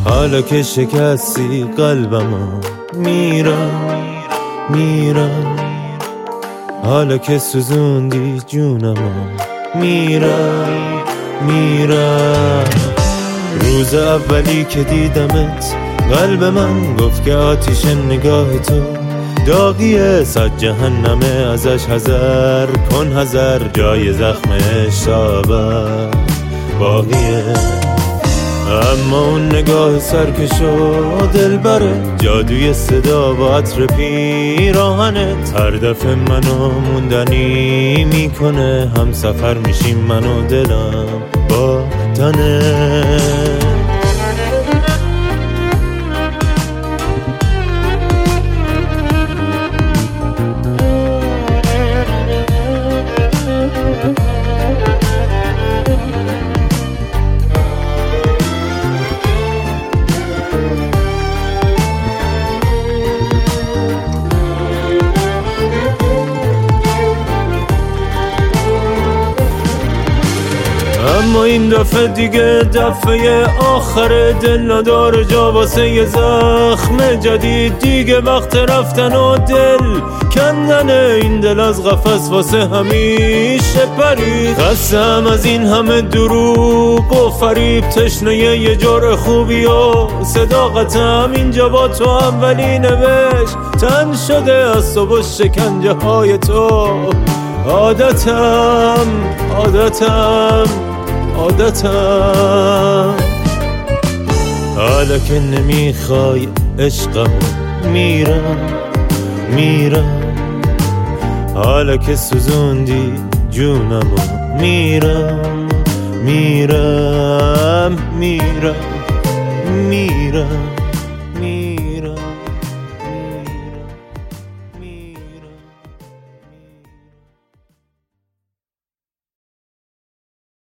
حالا که شکستی قلبمو میرم حالا که سوزوندی جونمو میرم روز اولی که دیدمت قلب من گفت که آتیش نگاه تو داغیه، صد جهنمه ازش حذر کن، حذر جای زخمش تابر باقیه. اما اون نگاه سرکش و دلبره، جادوی صدا با عطر پیراهنت هر دفعه منو موندنی میکنه، هم سفر میشیم من و دلم با تنه. اما این دفعه دیگه دفعه آخر، دل نداره جا واسه یه زخم جدید، دیگه وقت رفتن و دل کندنه، این دل از قفس واسه همیشه پرید. خستم از این همه دروغ و فریب، تشنه یه جور خوبی و صداقتم اینجا با تو اولی نوشت، تن شده از صبح شکنجه های تو، عادتم حالا که نمیخوای عشقمو میرم حالا که سوزوندی جونمو میرم